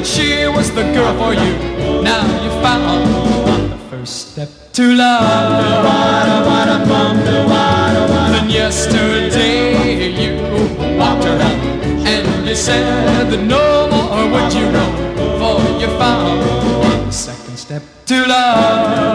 she was the girl for you. Now you found the first step to love. Then yesterday you walked around and you said that no more would you roam, for you found the second step to love.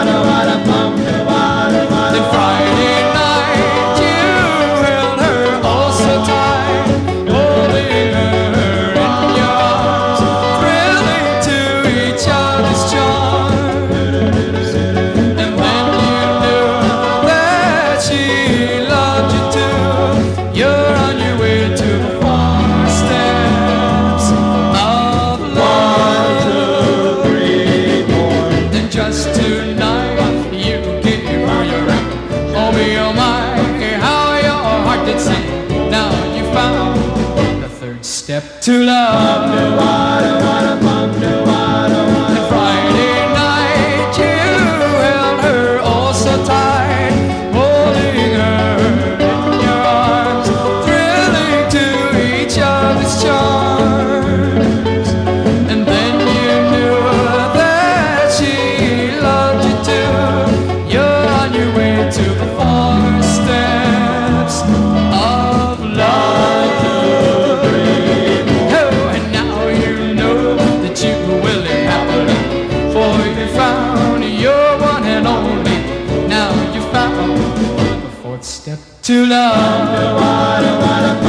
Then Friday night you held her oh so tight, holding her in your arms, thrilling to each other's charms. And then you knew that she loved you too. You're on your way to the far steps of love. 1, 2, 3, 4. Then just tonight you gave her your ring. Oh me, oh my, how your heart did sing. Now you found the third step to love. And Friday night you held her oh so tight, holding her in your arms, thrilling to each other's charms. And then you knew that she loved you too. You're on your way to the far steps of love. Oh, and now you know that you will live happily, for you found your one and only. Now you found the fourth step to love.